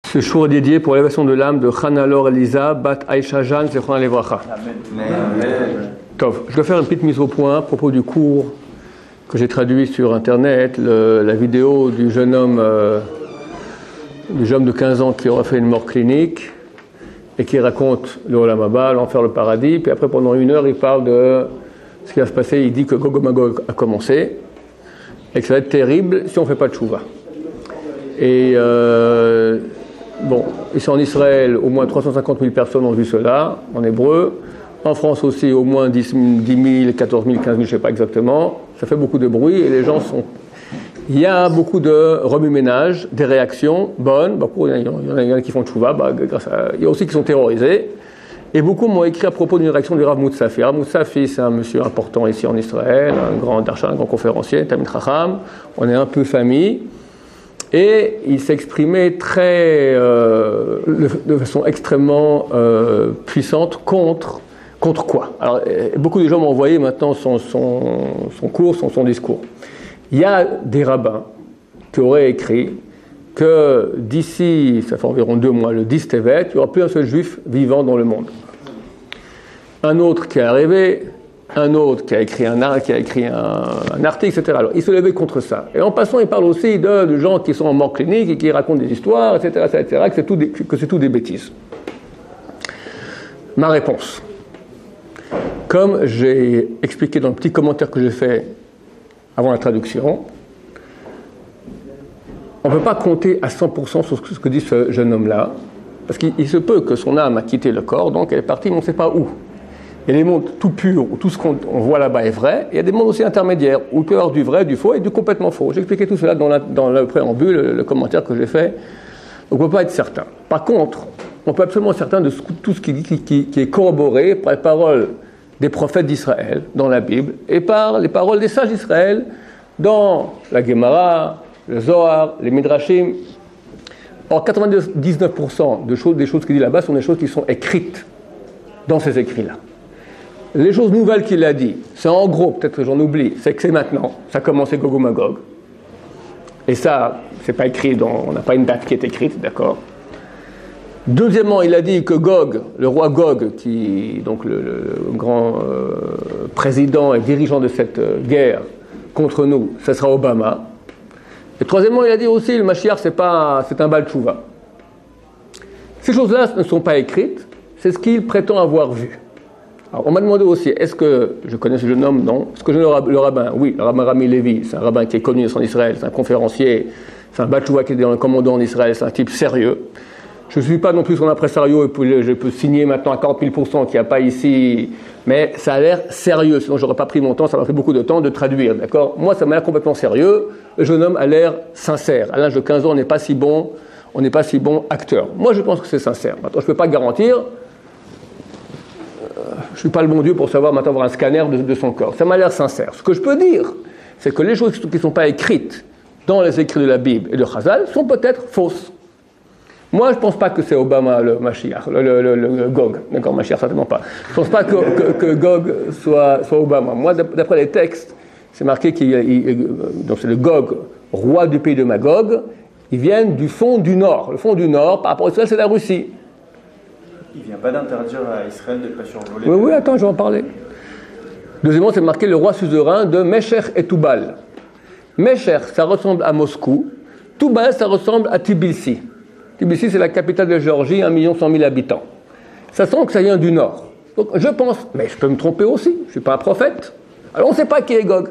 Ce jour est dédié pour l'élévation de l'âme de Chanalor Elisa, Bat Aïcha Jeanne, Zechron Levracha. Je dois faire une petite mise au point à propos du cours que j'ai traduit sur Internet, la vidéo du jeune homme de 15 ans qui aura fait une mort clinique et qui raconte le Olam Haba, l'enfer, le paradis. Puis après, pendant 1 heure, il parle de ce qui va se passer. Il dit que Gog et Magog a commencé et que ça va être terrible si on ne fait pas de tchouva. Et ici en Israël, au moins 350 000 personnes ont vu cela, en hébreu. En France aussi, au moins 10 000, 14 000, 15 000, je ne sais pas exactement. Ça fait beaucoup de bruit et les gens sont... Il y a beaucoup de remue-ménage, des réactions bonnes. Il y en a qui font tchouva, il y a aussi qui sont terrorisés. Et beaucoup m'ont écrit à propos d'une réaction du Rav Moutsafi. Rav Moutsafi, c'est un monsieur important ici en Israël, un grand conférencier, Talmid Chacham. On est un peu famille. Et il s'est exprimé de façon extrêmement puissante contre quoi? Alors, beaucoup de gens m'ont envoyé maintenant son cours, son discours. Il y a des rabbins qui auraient écrit que d'ici, ça fait environ 2 mois, le 10 Tevet, il n'y aura plus un seul juif vivant dans le monde. Un autre qui est arrivé, un autre qui a écrit un article, etc. Alors, il se levait contre ça. Et en passant, il parle aussi de gens qui sont en mort clinique et qui racontent des histoires, etc., que c'est tout des bêtises. Ma réponse. Comme j'ai expliqué dans le petit commentaire que j'ai fait avant la traduction, on ne peut pas compter à 100% sur ce que dit ce jeune homme-là, parce qu'il se peut que son âme a quitté le corps, donc elle est partie, mais on ne sait pas où. Il y a des mondes tout purs, où tout ce qu'on voit là-bas est vrai, et il y a des mondes aussi intermédiaires, où il peut y avoir du vrai, du faux et du complètement faux. J'ai expliqué tout cela dans le préambule, le commentaire que j'ai fait. Donc on ne peut pas être certain. Par contre, on peut absolument être certain de tout ce qui est corroboré par les paroles des prophètes d'Israël dans la Bible et par les paroles des sages d'Israël dans la Gemara, le Zohar, les Midrashim. Or, 99% des choses qu'il dit là-bas sont des choses qui sont écrites dans ces écrits-là. Les choses nouvelles qu'il a dit, c'est en gros, peut-être que j'en oublie, c'est que c'est maintenant, ça a commencé Gog et Magog. Et ça, c'est pas écrit, on n'a pas une date qui est écrite, d'accord. Deuxièmement, il a dit que Gog, le roi Gog, qui donc le grand président et dirigeant de cette guerre contre nous, ce sera Obama. Et troisièmement, il a dit aussi le Mashiach, c'est un Baal Tchouva. Ces choses-là ne sont pas écrites, c'est ce qu'il prétend avoir vu. Alors, on m'a demandé aussi, est-ce que je connais ce jeune homme? Non. Est-ce que je connais le rabbin? Oui, le rabbin Rami Levi, c'est un rabbin qui est connu en Israël, c'est un conférencier, c'est un Baal Tchouva qui est dans le commandant en Israël, c'est un type sérieux. Je ne suis pas non plus son impresario et puis je peux signer maintenant à 40 000% qu'il n'y a pas ici, mais ça a l'air sérieux, sinon je n'aurais pas pris mon temps, ça m'a pris beaucoup de temps de traduire, d'accord? Moi, ça m'a l'air complètement sérieux, le jeune homme a l'air sincère. À l'âge de 15 ans, on n'est pas si bon acteur. Moi, je pense que c'est sincère. Maintenant, je ne peux pas garantir, je ne suis pas le bon Dieu pour savoir maintenant avoir un scanner de son corps. Ça m'a l'air sincère. Ce que je peux dire, c'est que les choses qui ne sont pas écrites dans les écrits de la Bible et de Chazal sont peut-être fausses. Moi, je ne pense pas que c'est Obama le Mashiach, le Gog. D'accord, Mashiach, certainement pas. Je ne pense pas que Gog soit Obama. Moi, d'après les textes, c'est marqué donc c'est le Gog, roi du pays de Magog. Ils viennent du fond du Nord. Le fond du Nord, par rapport à Israël, c'est la Russie. Il ne vient pas d'interdire à Israël de ne pas survoler. Oui, attends, je vais en parler. Deuxièmement, c'est marqué le roi suzerain de Mesher et Toubal. Mesher, ça ressemble à Moscou. Toubal, ça ressemble à Tbilissi. Tbilissi, c'est la capitale de Géorgie, 1 100 000 habitants. Ça sent que ça vient du nord. Donc je pense, mais je peux me tromper aussi, je ne suis pas un prophète. Alors on ne sait pas qui est Gog.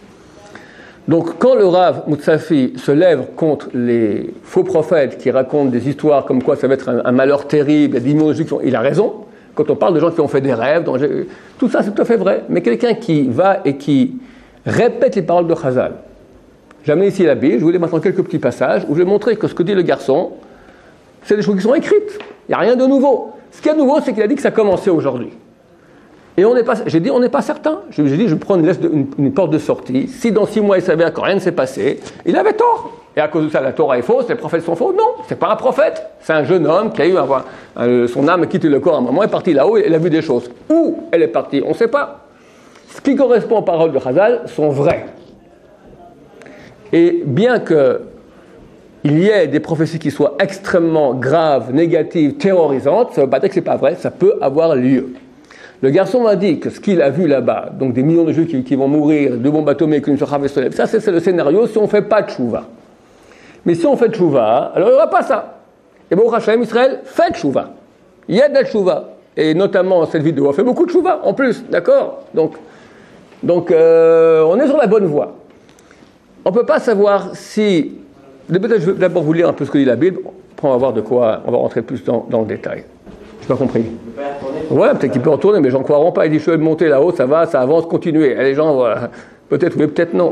Donc quand le Rav Moutsafi se lève contre les faux prophètes qui racontent des histoires comme quoi ça va être un malheur terrible, il a raison. Quand on parle de gens qui ont fait des rêves, tout ça c'est tout à fait vrai. Mais quelqu'un qui va et qui répète les paroles de Chazal. J'ai amené ici la Bible, je voulais maintenant quelques petits passages où je vais montrer que ce que dit le garçon, c'est des choses qui sont écrites. Il n'y a rien de nouveau. Ce qui est nouveau, c'est qu'il a dit que ça commençait aujourd'hui. Et j'ai dit, on n'est pas certain. J'ai dit, je prends une porte de sortie. Si dans 6 mois, il s'avère que rien ne s'est passé, il avait tort. Et à cause de ça, la Torah est fausse, les prophètes sont faux. Non, c'est pas un prophète. C'est un jeune homme qui a eu son âme a quitté le corps à un moment, est parti là-haut et il a vu des choses. Où elle est partie, on ne sait pas. Ce qui correspond aux paroles de Chazal sont vraies. Et bien que il y ait des prophéties qui soient extrêmement graves, négatives, terrorisantes, ça ne veut pas dire que ce n'est pas vrai, ça peut avoir lieu. Le garçon m'a dit que ce qu'il a vu là-bas, donc des millions de Juifs qui vont mourir, de bombes atomiques, une surface se lève, ça c'est le scénario si on ne fait pas de tchouva. Mais si on fait de tchouva, alors il n'y aura pas ça. Et bon, Hachem, Israël, fait de tchouva. Il y a de la tchouva. Et notamment, cette vidéo a fait beaucoup de tchouva, en plus, d'accord ? Donc, on est sur la bonne voie. On ne peut pas savoir si... Peut-être je vais d'abord vous lire un peu ce que dit la Bible, après on va voir de quoi, on va rentrer plus dans le détail. Je n'ai pas compris. Ouais, peut-être qu'il peut retourner, mais j'en croiront pas. Il dit, je vais monter là-haut, ça va, ça avance, continuez. Et les gens, peut-être oui, peut-être non.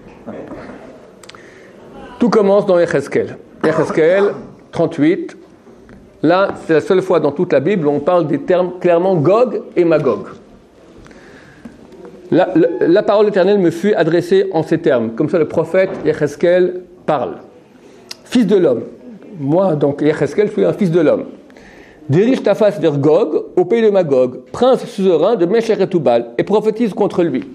Tout commence dans Yecheskel. Yecheskel 38. Là, c'est la seule fois dans toute la Bible où on parle des termes clairement Gog et Magog. La parole éternelle me fut adressée en ces termes. Comme ça, le prophète Yecheskel parle. Fils de l'homme. Moi, donc, Yecheskel, je suis un fils de l'homme. Dirige ta face vers Gog, au pays de Magog, prince suzerain de Meshech et Tubal, et prophétise contre lui.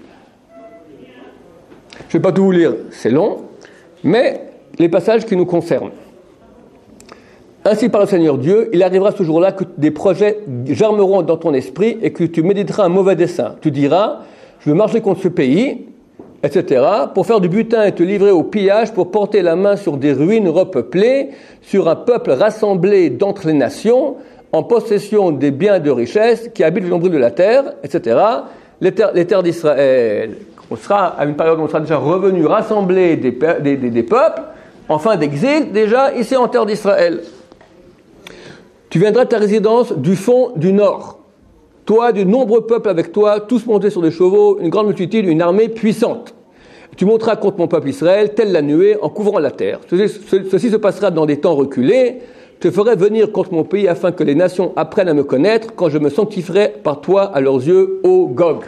Je ne vais pas tout vous lire, c'est long, mais les passages qui nous concernent. Ainsi par le Seigneur Dieu, il arrivera ce jour-là que des projets germeront dans ton esprit et que tu méditeras un mauvais dessein. Tu diras, je veux marcher contre ce pays, etc., pour faire du butin et te livrer au pillage, pour porter la main sur des ruines repeuplées, sur un peuple rassemblé d'entre les nations, en possession des biens de richesse qui habitent le nombril de la terre, etc. Les terres d'Israël. On sera à une période où on sera déjà revenu rassembler des peuples, en fin d'exil, déjà ici en terre d'Israël. Tu viendras de ta résidence du fond du nord. Toi, de nombreux peuples avec toi, tous montés sur des chevaux, une grande multitude, une armée puissante. Tu monteras contre mon peuple Israël, telle la nuée, en couvrant la terre. Ceci se passera dans des temps reculés. Je te ferai venir contre mon pays afin que les nations apprennent à me connaître quand je me sanctifierai par toi à leurs yeux, ô Gog.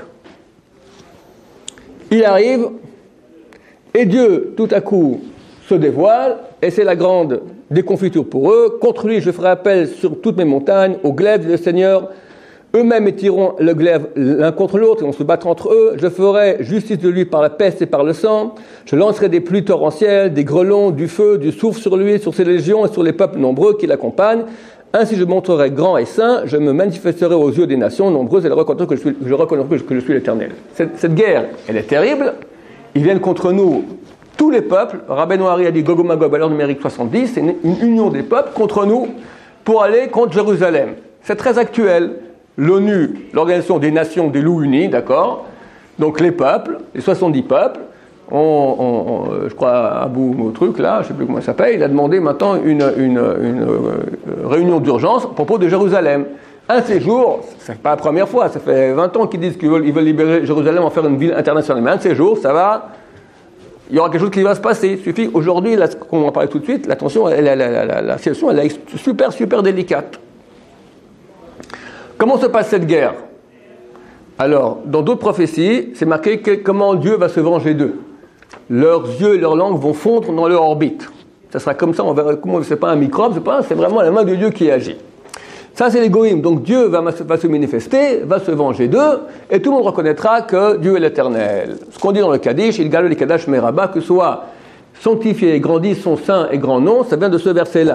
Il arrive, et Dieu, tout à coup, se dévoile, et c'est la grande déconfiture pour eux. Contre lui, je ferai appel sur toutes mes montagnes, au glaive du Seigneur. Eux-mêmes étireront le glaive l'un contre l'autre, et vont se battre entre eux. Je ferai justice de lui par la peste et par le sang. Je lancerai des pluies torrentielles, des grêlons, du feu, du soufre sur lui, sur ses légions et sur les peuples nombreux qui l'accompagnent. Ainsi je montrerai grand et saint, je me manifesterai aux yeux des nations nombreuses et elles reconnaîtront que je suis l'Éternel. Cette guerre, elle est terrible. Ils viennent contre nous, tous les peuples. Rabbeinu Ari a dit Gog Magog, valeur numérique 70, c'est une union des peuples contre nous pour aller contre Jérusalem. C'est très actuel. L'ONU, l'Organisation des Nations des Loups Unis, d'accord ? Donc les peuples, les 70 peuples, je crois, Abou truc là, je ne sais plus comment ça s'appelle, il a demandé maintenant une réunion d'urgence à propos de Jérusalem. Un de ces jours, c'est pas la première fois, ça fait 20 ans qu'ils disent qu'ils veulent libérer Jérusalem, en faire une ville internationale. Mais un de ces jours, ça va, il y aura quelque chose qui va se passer. Il suffit, aujourd'hui, comme on en parlait tout de suite, l'attention, la situation, elle est super, super délicate. Comment se passe cette guerre ? Alors, dans d'autres prophéties, c'est marqué comment Dieu va se venger d'eux. Leurs yeux et leurs langues vont fondre dans leur orbite. Ça sera comme ça, on verra comment c'est pas un microbe, c'est vraiment la main de Dieu qui agit. Ça, c'est l'égoïsme. Donc Dieu va se manifester, va se venger d'eux, et tout le monde reconnaîtra que Dieu est l'Éternel. Ce qu'on dit dans le Kaddish, il gale les Kadash Meraba, que soit sanctifié et grandi son saint et grand nom, ça vient de ce verset-là.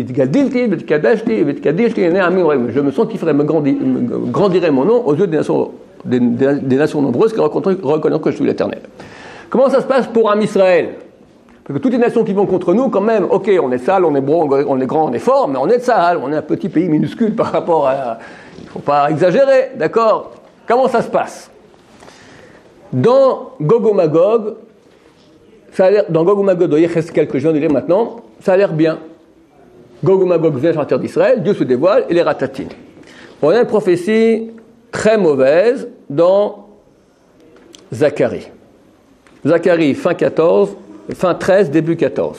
Je me sanctifierai, me grandirai mon nom aux yeux des nations nombreuses qui reconnaîtront que je suis l'Éternel. Comment ça se passe pour Am Israël ? Parce que toutes les nations qui vont contre nous, quand même, ok, on est sale, on est bon, on est grand, on est fort, mais on est sale, on est un petit pays minuscule par rapport à... Il ne faut pas exagérer, d'accord ? Comment ça se passe ? Dans Gog Magog, ça a l'air, dans Gog Magog de Yecheskel que je viens de lire maintenant, ça a l'air bien. Gog Magog vient sur la terre d'Israël, Dieu se dévoile et les ratatine. On a une prophétie très mauvaise dans Zacharie. Zacharie, fin 14, fin 13, début 14.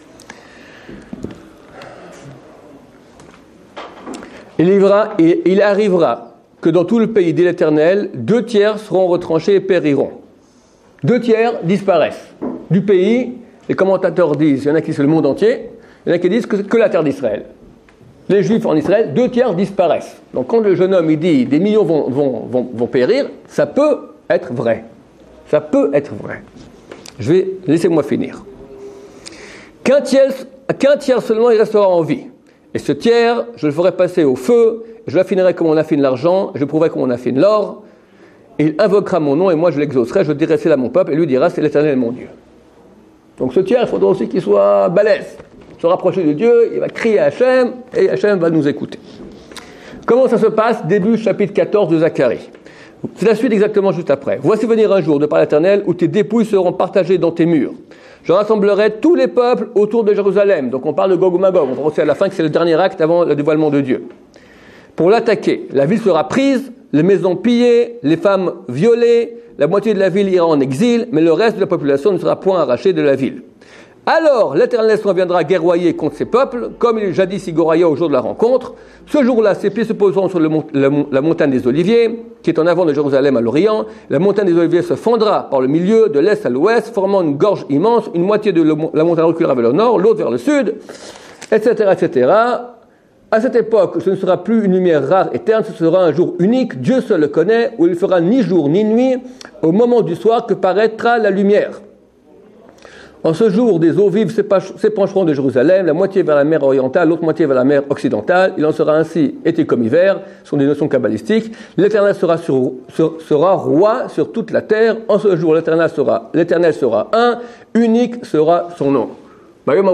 Il arrivera que dans tout le pays, dit l'Éternel, 2/3 seront retranchés et périront. 2/3 disparaissent. Du pays, les commentateurs disent, il y en a qui c'est le monde entier, il y en a qui disent que la terre d'Israël. Les Juifs en Israël, 2/3 disparaissent. Donc quand le jeune homme il dit des millions vont périr, ça peut être vrai. Ça peut être vrai. Laissez-moi finir. qu'un tiers seulement il restera en vie. Et ce tiers, je le ferai passer au feu, je l'affinerai comme on affine l'argent, je prouverai comme on affine l'or. Et il invoquera mon nom et moi je l'exaucerai, je dirai c'est là mon peuple, et lui dira c'est l'Éternel mon Dieu. Donc ce tiers, il faudra aussi qu'il soit balèze, se rapprocher de Dieu, il va crier à Hachem, et Hachem va nous écouter. Comment ça se passe? Début chapitre 14 de Zacharie. C'est la suite exactement juste après. Voici venir un jour, de par l'Éternel, où tes dépouilles seront partagées dans tes murs. Je rassemblerai tous les peuples autour de Jérusalem. Donc on parle de Gog ou Magog. On va aussi à la fin que c'est le dernier acte avant le dévoilement de Dieu. Pour l'attaquer, la ville sera prise, les maisons pillées, les femmes violées, la moitié de la ville ira en exil, mais le reste de la population ne sera point arraché de la ville. Alors l'Éternel s'en viendra guerroyer contre ces peuples, comme il jadis y guerroya au jour de la rencontre. Ce jour-là, ses pieds se poseront sur la montagne des Oliviers, qui est en avant de Jérusalem à l'Orient. La montagne des Oliviers se fendra par le milieu, de l'est à l'ouest, formant une gorge immense. Une moitié de la montagne reculera vers le nord, l'autre vers le sud, etc., etc. À cette époque, ce ne sera plus une lumière rare et terne, ce sera un jour unique, Dieu seul le connaît, où il fera ni jour ni nuit, au moment du soir que paraîtra la lumière. En ce jour, des eaux vives s'épancheront de Jérusalem, la moitié vers la mer orientale, l'autre moitié vers la mer occidentale. Il en sera ainsi été comme hiver, ce sont des notions kabbalistiques. L'Éternel sera roi sur toute la terre. En ce jour, l'Éternel sera un, unique sera son nom. On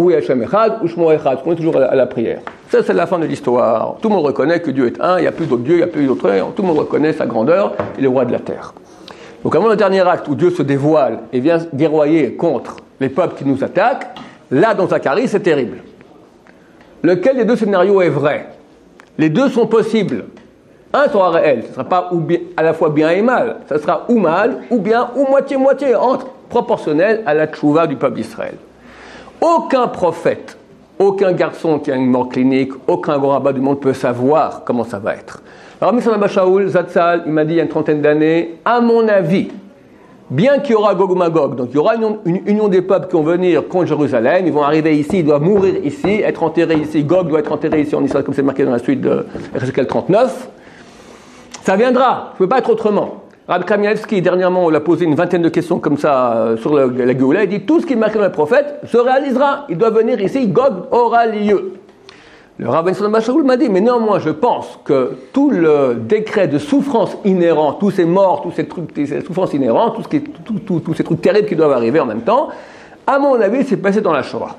est toujours à la prière. Ça, c'est la fin de l'histoire. Tout le monde reconnaît que Dieu est un, il n'y a plus d'autres dieux, il n'y a plus d'autres. Tout le monde reconnaît sa grandeur, il est roi de la terre. Donc avant le dernier acte où Dieu se dévoile et vient guerroyer contre les peuples qui nous attaquent, là dans Zacharie, c'est terrible. Lequel des deux scénarios est vrai? Les deux sont possibles. Un sera réel, ce ne sera pas à la fois bien et mal, ce sera ou mal, ou bien, ou moitié-moitié, proportionnel à la tchouva du peuple d'Israël. Aucun prophète, aucun garçon qui a une mort clinique, aucun grand rabbin du monde peut savoir comment ça va être. Alors, M. Abba Shaul, Zatzal, il m'a dit il y a une trentaine d'années, à mon avis, bien qu'il y aura Gog ou Magog, donc il y aura une union des peuples qui vont venir contre Jérusalem, ils vont arriver ici, ils doivent mourir ici, être enterrés ici, Gog doit être enterré ici en Israël, comme c'est marqué dans la suite de Ézéchiel 39. Ça viendra, ça ne peut pas être autrement. Rabbi Kamielski, dernièrement, on l'a posé une vingtaine de questions comme ça sur la Géoula, il dit tout ce qui est marqué dans le prophète se réalisera, il doit venir ici, Gog aura lieu. Le Rabbi Abba Shaul m'a dit, mais néanmoins, je pense que tout le décret de souffrance inhérent, tous ces morts, tous ces trucs, ces souffrances inhérentes, tous ces trucs terribles qui doivent arriver en même temps, à mon avis, c'est passé dans la Shoah.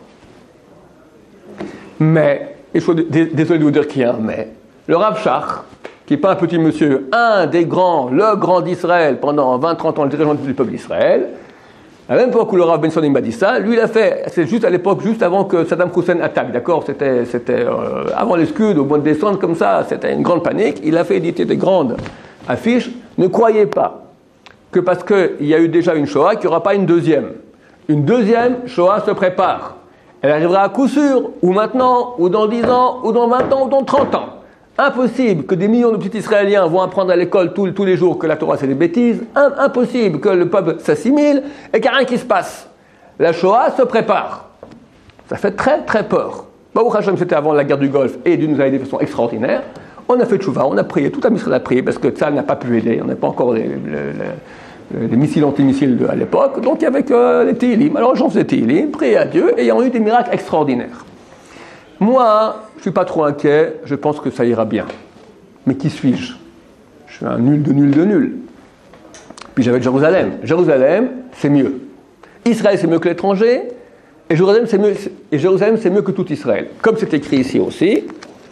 Mais, il faut désolé de vous dire qu'il y a un mais, le Rav Shach, qui n'est pas un petit monsieur, un des grands, le grand d'Israël, pendant 20-30 ans, le dirigeant du peuple d'Israël, à la même époque où le Rav Benson m'a dit ça, lui il a fait, c'est juste à l'époque, juste avant que Saddam Hussein attaque, d'accord, c'était avant les Scuds, au mois de décembre, comme ça, c'était une grande panique, il a fait éditer des grandes affiches, ne croyez pas que parce qu'il y a eu déjà une Shoah, qu'il n'y aura pas une deuxième. Une deuxième Shoah se prépare. Elle arrivera à coup sûr, ou maintenant, ou dans 10 ans, ou dans 20 ans, ou dans 30 ans. Impossible que des millions de petits Israéliens vont apprendre à l'école tous les jours que la Torah c'est des bêtises. Impossible que le peuple s'assimile et qu'il n'y a rien qui se passe. La Shoah se prépare. Ça fait très très peur. Baruch Hashem, c'était avant la guerre du Golfe et Dieu nous a aidé de façon extraordinaire. On a fait tchouva, on a prié, tout Israël a prié parce que ça n'a pas pu aider. On n'a pas encore les missiles antimissiles à l'époque. Donc il y avait que les Tehillim. Alors j'en faisais Tehillim, prier à Dieu et il y a eu des miracles extraordinaires. Moi, je ne suis pas trop inquiet, je pense que ça ira bien. Mais qui suis-je? Je suis un nul de nul de nul. Puis j'avais Jérusalem. Jérusalem, c'est mieux. Israël, c'est mieux que l'étranger. Et Jérusalem, c'est mieux que tout Israël. Comme c'est écrit ici aussi,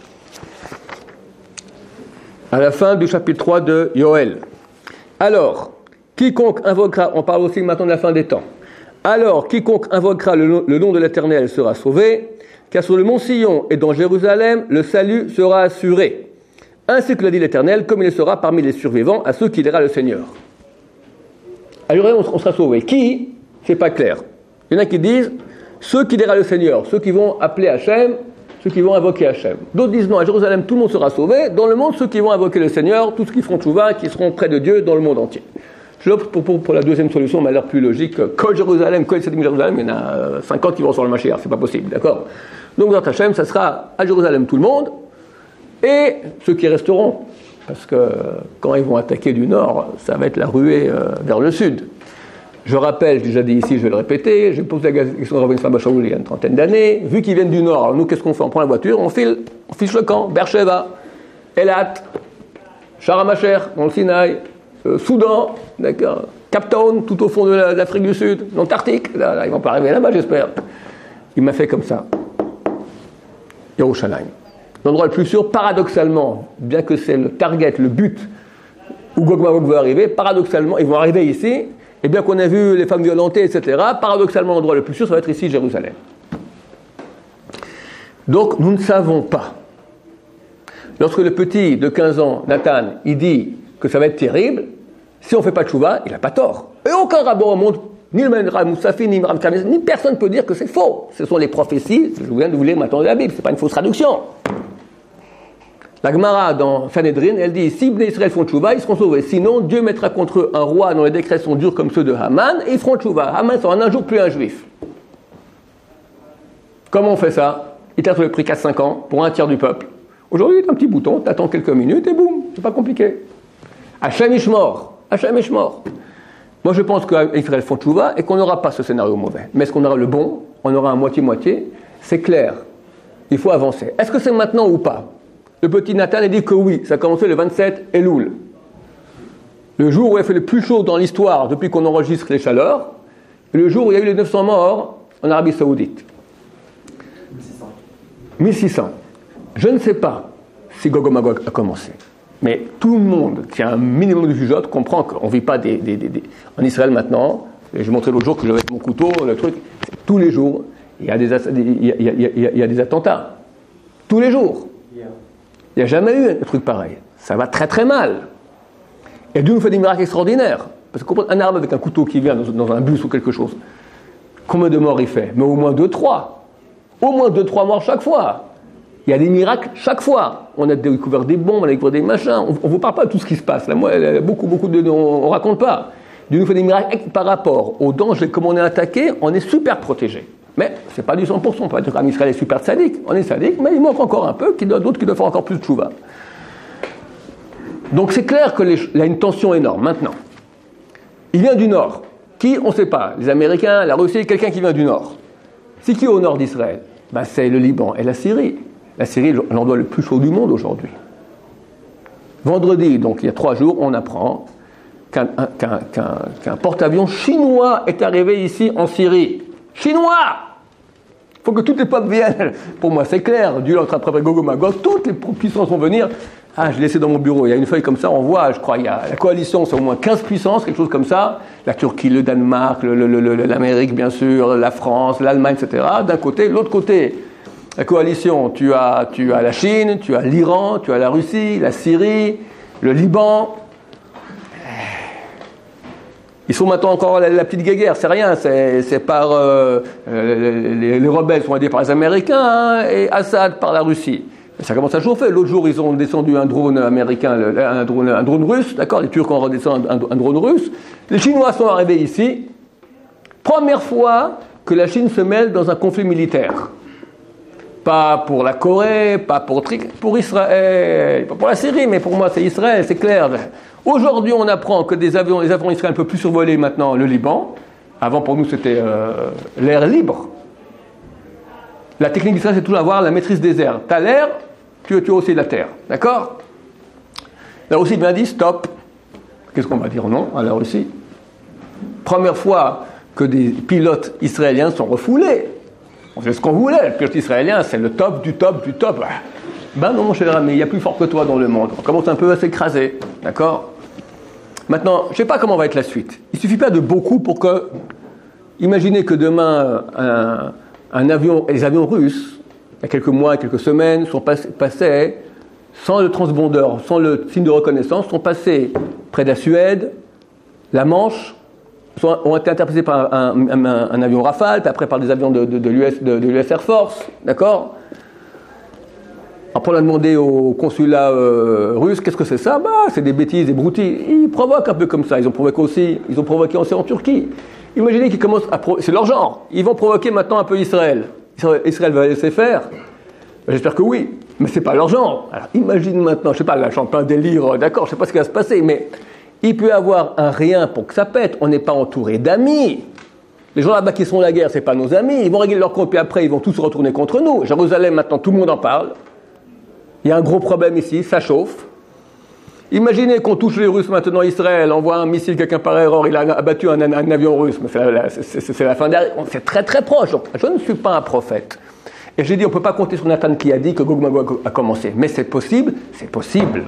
à la fin du chapitre 3 de Yoël. Alors, quiconque invoquera, on parle aussi maintenant de la fin des temps. Alors, quiconque invoquera le nom de l'Éternel sera sauvé. Car sur le mont Sion et dans Jérusalem, le salut sera assuré. Ainsi que l'a dit l'Éternel, comme il le sera parmi les survivants à ceux qui lira le Seigneur. À Jérusalem, on sera sauvé. Qui? C'est pas clair. Il y en a qui disent ceux qui lira le Seigneur, ceux qui vont appeler Hachem, ceux qui vont invoquer Hachem. D'autres disent non, à Jérusalem, tout le monde sera sauvé. Dans le monde, ceux qui vont invoquer le Seigneur, tous ceux qui feront tchouva, qui seront près de Dieu dans le monde entier. Je l'opte pour la deuxième solution, m'a l'air plus logique. Kol Jérusalem, Kol Sedim Jérusalem, il y en a 50 qui vont sur le Mashiach, c'est pas possible, d'accord? Donc dans Hachem, ça sera à Jérusalem tout le monde, et ceux qui resteront, parce que quand ils vont attaquer du nord, ça va être la ruée vers le sud. Je rappelle, j'ai déjà dit ici, je vais le répéter, j'ai posé la question de Rabbi Saba Shaul il y a une trentaine d'années. Vu qu'ils viennent du nord, alors nous, qu'est-ce qu'on fait? On prend la voiture, on fiche le camp, Beersheba, Elat, Sharm el-Sheikh, dans le Sinaï, Soudan, d'accord, Cape Town, tout au fond de l'Afrique du Sud, l'Antarctique, là, ils vont pas arriver là-bas, j'espère. Il m'a fait comme ça. Yerushalayim. L'endroit le plus sûr, paradoxalement, bien que c'est le target, le but où Gog Magog veut arriver, paradoxalement, ils vont arriver ici, et bien qu'on a vu les femmes violentées, etc., paradoxalement, l'endroit le plus sûr, ça va être ici, Jérusalem. Donc, nous ne savons pas. Lorsque le petit de 15 ans, Nathan, il dit que ça va être terrible, si on ne fait pas de tchouva, il n'a pas tort. Et aucun rabbin au monde, ni le Rav Moussafi, ni le Rav Kamis, ni personne ne peut dire que c'est faux. Ce sont les prophéties, je viens de vous lire maintenant de la Bible, ce n'est pas une fausse traduction. La Gemara dans Sanhedrin, elle dit, si Bnei Israël font tchouva, ils seront sauvés. Sinon, Dieu mettra contre eux un roi dont les décrets sont durs comme ceux de Haman, et ils feront tchouva. Haman sera en un jour plus un juif. Comment on fait ça? Il t'a pris 4-5 ans pour un tiers du peuple. Aujourd'hui, tu as un petit bouton, tu attends quelques minutes et boum, c'est pas compliqué. Hachem Ishmor. Moi, je pense qu'Israël font tchouva et qu'on n'aura pas ce scénario mauvais. Mais est-ce qu'on aura le bon? On aura un moitié-moitié? C'est clair. Il faut avancer. Est-ce que c'est maintenant ou pas? Le petit Nathan a dit que oui. Ça a commencé le 27 Elul. Le jour où il a fait le plus chaud dans l'histoire depuis qu'on enregistre les chaleurs. Et le jour où il y a eu les 900 morts en Arabie Saoudite. 1600. Je ne sais pas si Gog Magog a commencé. Mais tout le monde qui a un minimum de jugeote comprend qu'on ne vit pas en Israël maintenant. Et j'ai montré l'autre jour que j'avais mon couteau, le truc. Tous les jours, il y a des attentats. Tous les jours. Il n'y a jamais eu un truc pareil. Ça va très très mal. Et Dieu nous fait des miracles extraordinaires. Parce qu'un arabe avec un couteau qui vient dans un bus ou quelque chose, combien de morts il fait? Mais au moins 2-3. Au moins 2-3 morts chaque fois. Il y a des miracles chaque fois. On a découvert des bombes, on a découvert des machins. On ne vous parle pas de tout ce qui se passe. Là, moi, beaucoup on ne raconte pas. Dieu nous fait des miracles par rapport au danger. Comme on est attaqué, on est super protégé. Mais ce n'est pas du 100%. On peut pas dire qu'Israël est super sadique. On est sadique, mais il manque encore un peu. D'autres qui doivent faire encore plus de tchouva. Donc c'est clair qu'il y a une tension énorme. Maintenant, il vient du nord. Qui? On ne sait pas. Les Américains, la Russie, quelqu'un qui vient du nord. C'est qui au nord d'Israël? C'est le Liban et la Syrie. La Syrie est l'endroit le plus chaud du monde aujourd'hui. Vendredi, donc il y a 3 jours, on apprend qu'un porte-avions chinois est arrivé ici en Syrie. Chinois! Il faut que toutes les peuples viennent. Pour moi, c'est clair. Dieu est en train de préparer Gog Magog. Toutes les puissances vont venir. Je l'ai laissé dans mon bureau. Il y a une feuille comme ça. On voit, je crois, il y a la coalition, c'est au moins 15 puissances, quelque chose comme ça. La Turquie, le Danemark, l'Amérique, bien sûr, la France, l'Allemagne, etc. D'un côté. De l'autre côté, la coalition, tu as la Chine, tu as l'Iran, tu as la Russie, la Syrie, le Liban. Ils sont maintenant encore la petite guéguerre, c'est rien, c'est par les rebelles sont aidés par les Américains et Assad par la Russie. Et ça commence à chauffer. L'autre jour, ils ont descendu un drone américain, un drone russe, d'accord. Les Turcs ont redescendu un drone russe. Les Chinois sont arrivés ici. Première fois que la Chine se mêle dans un conflit militaire. Pas pour la Corée, pas pour Israël, pas pour la Syrie, mais pour moi c'est Israël, c'est clair. Aujourd'hui, on apprend que les avions israéliens ne peuvent plus survoler maintenant le Liban. Avant, pour nous, c'était l'air libre. La technique d'Israël, c'est toujours avoir la maîtrise des airs. Tu as l'air, tu as aussi la terre. D'accord? La Russie bien dit stop. Qu'est-ce qu'on va dire non à la Russie? Première fois que des pilotes israéliens sont refoulés. On sait ce qu'on voulait. Le pilote israélien, c'est le top du top du top. Ben non, mon cher ami, il y a plus fort que toi dans le monde. On commence un peu à s'écraser. D'accord? Maintenant, je ne sais pas comment va être la suite. Il ne suffit pas de beaucoup pour que... Imaginez que demain, les avions russes, il y a quelques mois, quelques semaines, sont passés sans le transpondeur, sans le signe de reconnaissance, sont passés près de la Suède, la Manche, ont été interprétés par un avion Rafale, puis après par des avions de l'US Air Force, d'accord? Après, on a demandé au consulat russe, qu'est-ce que c'est ça? C'est des bêtises, des broutilles. Ils provoquent un peu comme ça. Ils ont provoqué aussi en Turquie. Imaginez qu'ils commencent à c'est leur genre. Ils vont provoquer maintenant un peu Israël. Israël va laisser faire? J'espère que oui, mais c'est pas leur genre. Alors imagine maintenant, je sais pas, là, je suis en plein délire, d'accord, je sais pas ce qui va se passer, mais Il peut y avoir un rien pour que ça pète. On n'est pas entouré d'amis. Les gens là-bas qui sont la guerre, c'est pas nos amis. Ils vont régler leur compte, puis après, ils vont tous se retourner contre nous. Jérusalem, maintenant, tout le monde en parle. Il y a un gros problème ici, ça chauffe. Imaginez qu'on touche les Russes maintenant, Israël, envoie un missile, quelqu'un par erreur, il a abattu un avion russe. Mais c'est la fin derrière. C'est très très proche. Donc, je ne suis pas un prophète. Et j'ai dit, on ne peut pas compter sur Nathan qui a dit que Gog Magog a commencé. Mais c'est possible, c'est possible.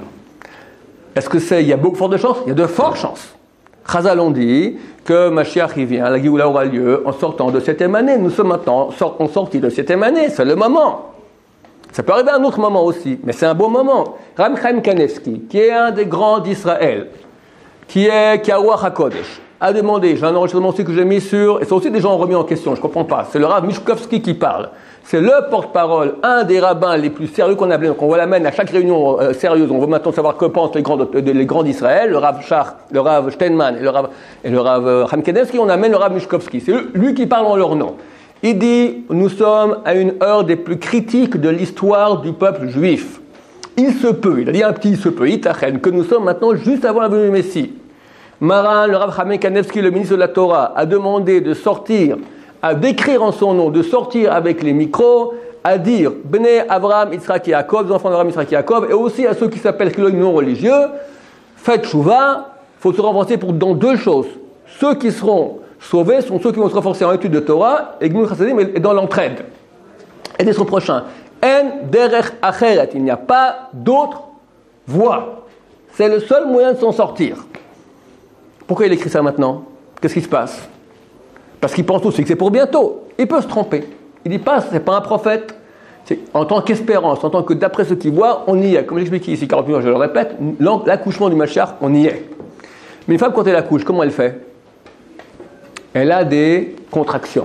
Est-ce que il y a beaucoup de chances? Il y a de fortes chances. Chazal ont dit que Mashiach y vient, la Géoula aura lieu en sortant de 7e année. Nous sommes maintenant en sortie de 7e année, c'est le moment. Ça peut arriver à un autre moment aussi, mais c'est un beau moment. Rabbi Chaim Kanevsky, qui est un des grands d'Israël, qui a Ruach HaKodesh, a demandé, j'ai un enregistrement aussi que j'ai mis sur, et c'est aussi des gens remis en question, je ne comprends pas, c'est le Rav Mishkovsky qui parle. C'est le porte-parole, un des rabbins les plus sérieux qu'on a appelé, donc on l'amène à chaque réunion sérieuse, on veut maintenant savoir que pensent les grands d'Israël, le Rav Shach, le Rav Steinman et le Rav Chaim Kanevsky, on amène le Rav Mishkovsky, c'est lui qui parle en leur nom. Il dit, nous sommes à une heure des plus critiques de l'histoire du peuple juif. Il se peut, il a dit un petit il se peut, Itachen, que nous sommes maintenant juste avant la venue du Messie. Maran, le Rav Chaim Kanevsky, le ministre de la Torah, a demandé de sortir, à décrire en son nom, de sortir avec les micros, à dire Bnei Avraham, Yitzhak et Yaakov, les enfants d'Avraham, Yitzhak et Yaakov, et aussi à ceux qui s'appellent non religieux, faites chouva, il faut se renforcer dans deux choses. Ceux qui seront sauvés sont ceux qui vont se renforcer en étude de Torah et Gmul Chassadim et dans l'entraide. Aider son prochain. En derech acheret, il n'y a pas d'autre voie. C'est le seul moyen de s'en sortir. Pourquoi il écrit ça maintenant? Qu'est-ce qui se passe? Parce qu'il pense aussi que c'est pour bientôt. Il peut se tromper. Il dit pas, c'est pas un prophète. C'est en tant qu'espérance, en tant que d'après ceux qui voient, on y est. Comme j'explique ici 40 minutes, je le répète, l'accouchement du Mashiach, on y est. Mais une femme, quand elle accouche, comment elle fait? Elle a des contractions.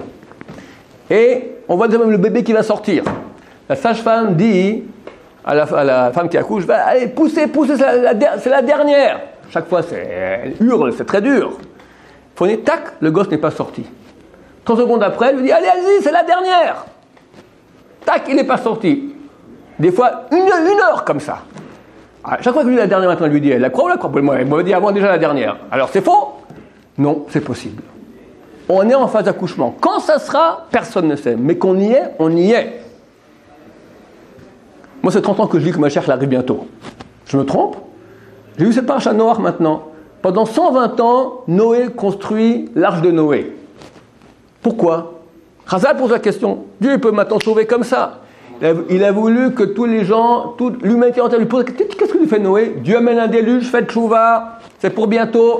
Et on voit même le bébé qui va sortir. La sage-femme dit à la femme qui accouche, allez, poussez, c'est la dernière. Chaque fois, elle hurle, c'est très dur. Il faut dire, tac, le gosse n'est pas sorti. 30 secondes après, elle lui dit, allez, c'est la dernière. Tac, il n'est pas sorti. Des fois, une heure comme ça. Chaque fois que lui dit la dernière, maintenant, elle lui dit, elle la croit ou la croit? Elle m'a dit avant déjà la dernière. Alors c'est faux? Non, c'est possible. On est en phase d'accouchement. Quand ça sera, personne ne sait. Mais qu'on y est, on y est. Moi, c'est 30 ans que je dis que ma chère arrive bientôt. Je me trompe? J'ai vu cette paracha Noach maintenant. Pendant 120 ans, Noé construit l'arche de Noé. Pourquoi? Chazal pose la question. Dieu peut maintenant sauver comme ça. Il a voulu que tous les gens, toute l'humanité entière lui pose la question. Qu'est-ce que lui fait Noé? Dieu amène un déluge, faites tchouva, c'est pour bientôt.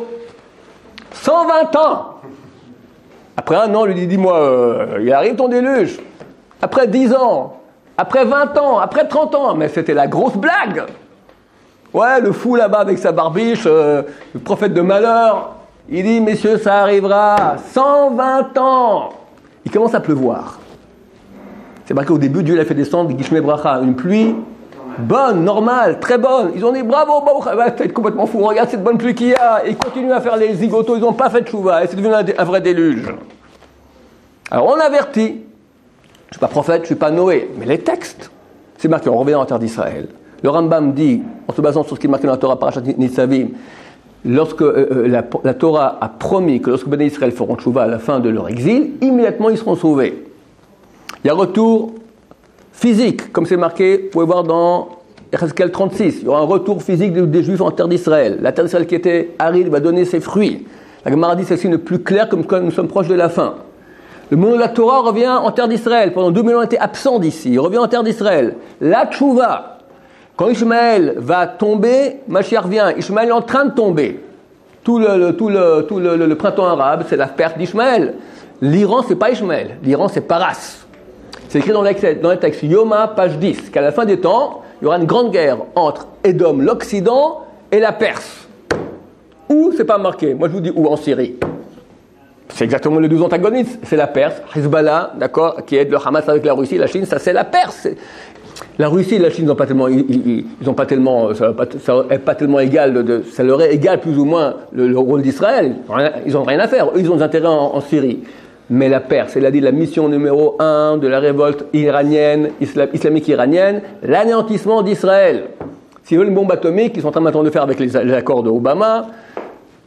120 ans. Après un an, lui dit, dis-moi, il arrive ton déluge. Après 10 ans, après 20 ans, après 30 ans, mais c'était la grosse blague. Ouais, le fou là-bas avec sa barbiche, le prophète de malheur, il dit, messieurs, ça arrivera, 120 ans. Il commence à pleuvoir. C'est marqué au début, Dieu l'a fait descendre, Gishmei Bracha, une pluie bonne, normale, très bonne. Ils ont dit, bravo, t'es complètement fou, regarde cette bonne pluie qu'il y a. Et ils continuent à faire les zigotos, ils n'ont pas fait de chouva, et c'est devenu un vrai déluge. Alors on avertit, je ne suis pas prophète, je ne suis pas Noé, mais les textes, c'est marqué, on revient en terre d'Israël. Le Rambam dit, en se basant sur ce qui est marqué dans la Torah, Parashat Nitzavim, lorsque la Torah a promis que lorsque Bnei Israël feront tchouva à la fin de leur exil, immédiatement ils seront sauvés. Il y a retour physique, comme c'est marqué, vous pouvez voir dans Ezechiel 36, il y aura un retour physique des Juifs en terre d'Israël. La terre d'Israël qui était aride va donner ses fruits. La Gemara dit celle-ci n'est plus claire comme quand nous sommes proches de la fin. Le monde de la Torah revient en terre d'Israël. Pendant 2000 ans, il était absent d'ici. Il revient en terre d'Israël. La tchouva. Quand Ishmaël va tomber, Mashiach vient. Ishmaël est en train de tomber. Tout le printemps arabe, c'est la perte d'Ishmaël. L'Iran, c'est pas Ishmaël. L'Iran, c'est Paras. C'est écrit dans le texte Yoma, page 10, qu'à la fin des temps, il y aura une grande guerre entre Édom, l'Occident, et la Perse. Où, c'est pas marqué. Moi, je vous dis où, en Syrie. C'est exactement les deux antagonistes. C'est la Perse, Hezbollah, d'accord, qui aide le Hamas avec la Russie, la Chine, ça c'est la Perse. La Russie et la Chine n'ont pas tellement, ils ont pas tellement, ça n'est pas tellement égal, ça leur est égal plus ou moins le rôle d'Israël. Ils n'ont rien à faire. Eux, ils ont des intérêts en Syrie. Mais la Perse, elle a dit la mission numéro 1 de la révolte iranienne, islamique iranienne, l'anéantissement d'Israël. S'ils veulent une bombe atomique, ils sont en train maintenant de faire avec les accords d'Obama,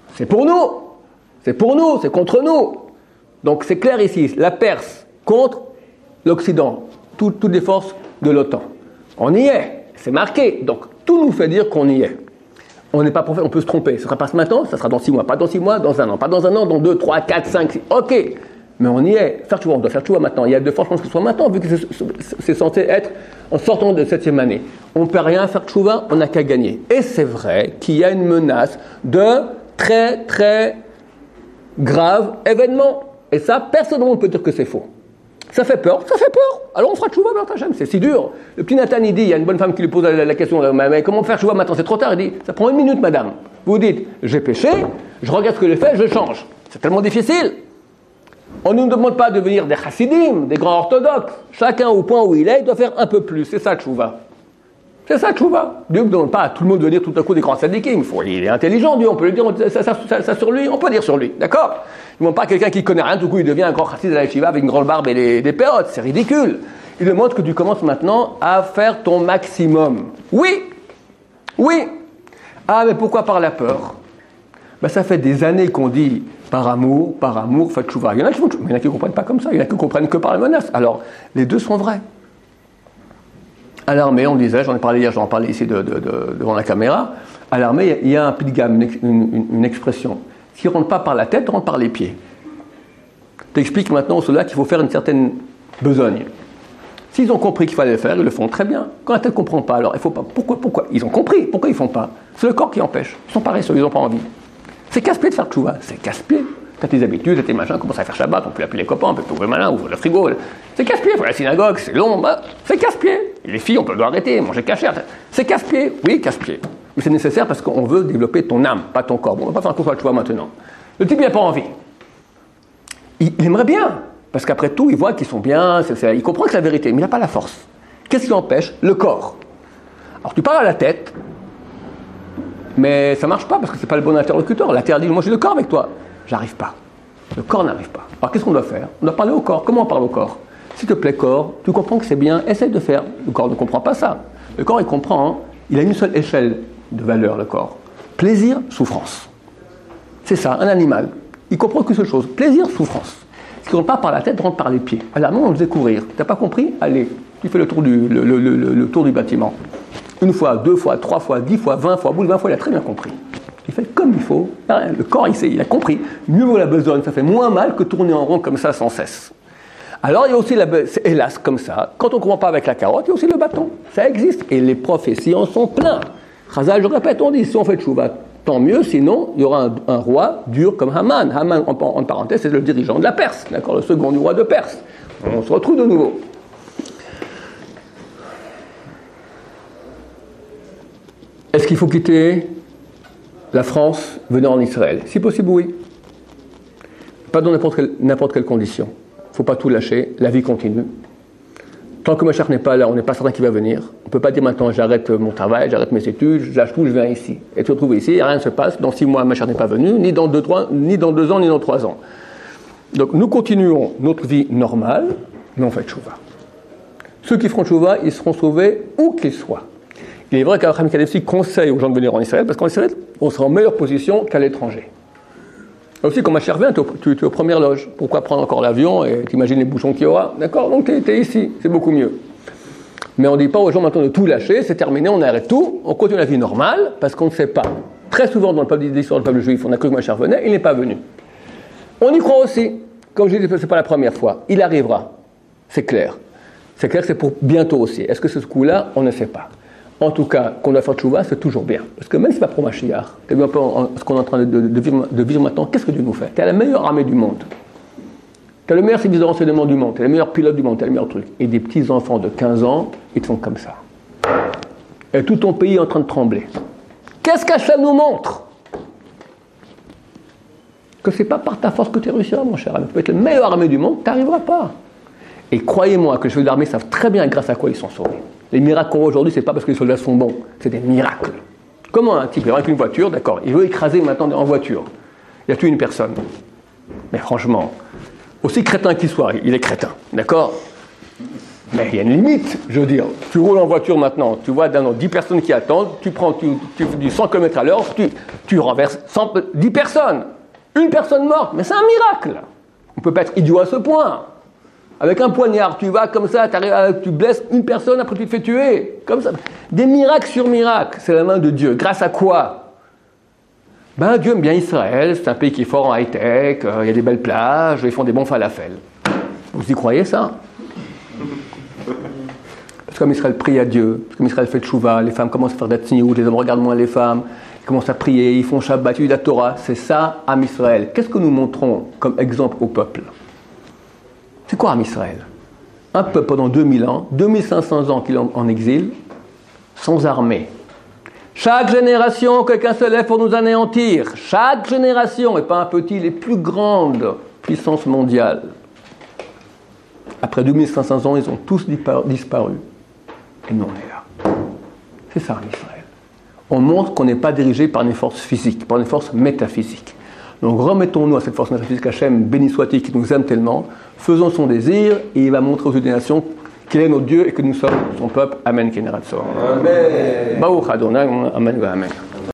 c'est pour nous. C'est pour nous, c'est contre nous. Donc c'est clair ici, la Perse contre l'Occident, toutes les forces de l'OTAN. On y est, c'est marqué. Donc tout nous fait dire qu'on y est. On n'est pas parfait, on peut se tromper. Ce sera pas ce matin, ça sera dans 6 mois. Pas dans 6 mois, dans 1 an. Pas dans 1 an, dans 2, 3, 4, 5, 6. Ok, mais on y est. Faire tchouva, on doit faire tchouva maintenant. Il y a de fortes chances que ce soit maintenant, vu que c'est censé être en sortant de 7e année. On ne peut rien faire tchouva, on n'a qu'à gagner. Et c'est vrai qu'il y a une menace de très, très grave événement. Et ça, personne ne peut dire que c'est faux. Ça fait peur. Alors on fera tchouva, c'est si dur. Le petit Nathan, il dit, il y a une bonne femme qui lui pose la question, mais comment faire tchouva maintenant? C'est trop tard. Il dit, ça prend 1 minute, madame. Vous dites, j'ai péché, je regarde ce que j'ai fait, je change. C'est tellement difficile. On ne nous demande pas de devenir des chassidim, des grands orthodoxes. Chacun au point où il est, il doit faire un peu plus. C'est ça, tchouva. C'est ça, tchouva. Dieu ne demande pas à tout le monde de devenir tout à coup des grands sadikim. Il est intelligent, Dieu, on peut le dire, ça sur lui, on peut dire sur lui, d'accord? Il ne demande pas à quelqu'un qui connaît rien, tout coup il devient un grand chassid de la yeshiva avec une grande barbe et des pérottes, c'est ridicule. Il demande que tu commences maintenant à faire ton maximum. Oui. Ah, mais pourquoi par la peur? Ça fait des années qu'on dit par amour, faites tchouva. Il y en a qui ne comprennent pas comme ça, il y en a qui ne comprennent que par la menace. Alors, les deux sont vrais. À l'armée, on disait, j'en ai parlé hier, j'en parlais ici devant la caméra, à l'armée, il y a un pidgam, une expression. Ce qui ne rentre pas par la tête, rentre par les pieds. Tu expliques maintenant aux soldats qu'il faut faire une certaine besogne. S'ils ont compris qu'il fallait le faire, ils le font très bien. Quand la tête ne comprend pas, alors il faut pas. Pourquoi? Ils ont compris. Pourquoi ils ne font pas? C'est le corps qui empêche. Ils sont paresseux, ils n'ont pas envie. C'est casse-pied de faire tchouva. C'est casse-pied. T'as tes habitudes, t'as tes machins, commence à faire Shabbat, on peut appeler les copains, on peut ouvrir le malin, ouvrir le frigo. C'est casse-pied, il faut aller à la synagogue, c'est long, c'est casse-pied. Et les filles, on peut le arrêter, manger cachère. C'est casse-pied, oui, casse-pied. Mais c'est nécessaire parce qu'on veut développer ton âme, pas ton corps. Bon, on ne va pas faire un cours de tchouva maintenant. Le type, il n'a pas envie. Il aimerait bien, parce qu'après tout, il voit qu'ils sont bien, il comprend que c'est la vérité, mais il n'a pas la force. Qu'est-ce qui l'empêche? Le corps. Alors tu parles à la tête, mais ça ne marche pas parce que ce n'est pas le bon interlocuteur. La terre dit, moi j'ai le corps avec toi. J'arrive pas. Le corps n'arrive pas. Alors qu'est-ce qu'on doit faire? On doit parler au corps. Comment on parle au corps? S'il te plaît, corps, tu comprends que c'est bien, essaye de faire. Le corps ne comprend pas ça. Le corps, il comprend, hein. Il a une seule échelle de valeur, le corps. Plaisir, souffrance. C'est ça, un animal. Il comprend qu'une seule chose. Plaisir, souffrance. Ce qui ne rentre pas par la tête, rentre par les pieds. À la main, on le faisait courir. T'as pas compris? Allez, tu fais le tour du bâtiment. 1 fois, 2 fois, 3 fois, 10 fois, 20 fois, au bout de 20 fois, il a très bien compris. Il fait comme il faut. Le corps, il a compris. Mieux vaut la besogne. Ça fait moins mal que tourner en rond comme ça sans cesse. Alors, il y a aussi, hélas, comme ça, quand on ne comprend pas avec la carotte, il y a aussi le bâton. Ça existe. Et les prophéties en sont pleins. Chazal, je répète, on dit, si on fait tchouva, tant mieux, sinon, il y aura un roi dur comme Haman. Haman, en parenthèse, c'est le dirigeant de la Perse, d'accord, le second du roi de Perse. On se retrouve de nouveau. Est-ce qu'il faut quitter la France, venir en Israël? Si possible, oui. Pas dans n'importe quelle condition. Il ne faut pas tout lâcher, la vie continue. Tant que Mashiach n'est pas là, on n'est pas certain qu'il va venir. On ne peut pas dire maintenant j'arrête mon travail, j'arrête mes études, je lâche tout, je viens ici. Et tu te retrouves ici, et rien ne se passe. Dans 6 mois, Mashiach n'est pas venu, ni dans 2 ans, ni dans 3 ans. Donc nous continuons notre vie normale, mais on fait tchouva. Ceux qui feront tchouva, ils seront sauvés où qu'ils soient. Il est vrai qu'Abraham Kadevsi conseille aux gens de venir en Israël, parce qu'en Israël, on sera en meilleure position qu'à l'étranger. Aussi, quand Mashiach vient, tu es aux premières loges. Pourquoi prendre encore l'avion et t'imagines les bouchons qu'il y aura? D'accord? Donc tu es ici, c'est beaucoup mieux. Mais on ne dit pas aux gens maintenant de tout lâcher, c'est terminé, on arrête tout, on continue la vie normale, parce qu'on ne sait pas. Très souvent, dans l'histoire du peuple juif, on a cru que Mashiach venait, il n'est pas venu. On y croit aussi. Comme je dis, ce n'est pas la première fois. Il arrivera. C'est clair. C'est clair que c'est pour bientôt aussi. Est-ce que ce coup-là, on ne sait pas. En tout cas, qu'on doit faire tchouva, c'est toujours bien. Parce que même si ce n'est pas pour Mashiach, tu as vu un peu ce qu'on est en train de vivre maintenant, qu'est-ce que Dieu nous fait? Tu as la meilleure armée du monde. Tu as le meilleur service de renseignement du monde, tu as le meilleur pilote du monde, tu as le meilleur truc. Et des petits-enfants de 15 ans, ils te font comme ça. Et tout ton pays est en train de trembler. Qu'est-ce qu'Hachem nous montre? Que ce n'est pas par ta force que tu réussiras, mon cher ami. Tu peux être le meilleur armée du monde, tu n'arriveras pas. Et croyez-moi que les chefs d'armée savent très bien grâce à quoi ils sont sauvés. Les miracles qu'on voit aujourd'hui, c'est pas parce que les soldats sont bons, c'est des miracles. Comment un type, avec une voiture, d'accord, il veut écraser maintenant en voiture. Il a tué une personne. Mais franchement, aussi crétin qu'il soit, il est crétin, d'accord? Mais il y a une limite, je veux dire. Tu roules en voiture maintenant, tu vois 10 personnes qui attendent, tu fais du 100 km à l'heure, tu renverses 10 personnes. Une personne morte, mais c'est un miracle. On ne peut pas être idiot à ce point. Avec un poignard, tu vas comme ça, tu blesses une personne, après tu te fais tuer. Comme ça. Des miracles sur miracles, c'est la main de Dieu. Grâce à quoi? Dieu aime bien Israël, c'est un pays qui est fort en high-tech, il y a des belles plages, ils font des bons falafels. Vous y croyez ça? Parce que comme Israël prie à Dieu, comme Israël fait tchouva, les femmes commencent à faire d'atsniout, les hommes regardent moins les femmes, ils commencent à prier, ils font Shabbat, ils lisent la Torah. C'est ça, Am Israël. Qu'est-ce que nous montrons comme exemple au peuple? C'est quoi Am Israël? Un peuple pendant 2000 ans, 2500 ans qu'il est en exil, sans armée. Chaque génération, quelqu'un se lève pour nous anéantir. Chaque génération, et pas un petit, les plus grandes puissances mondiales. Après 2500 ans, ils ont tous disparu. Et nous, on est là. C'est ça, Israël. On montre qu'on n'est pas dirigé par une force physique, par une force métaphysique. Donc remettons-nous à cette force métaphysique. Hachem, béni soit-il, qui nous aime tellement. Faisons son désir, et il va montrer aux yeux des nations qu'il est notre Dieu et que nous sommes son peuple. Amen. Amen. Baruch Adonai. Amen. Amen.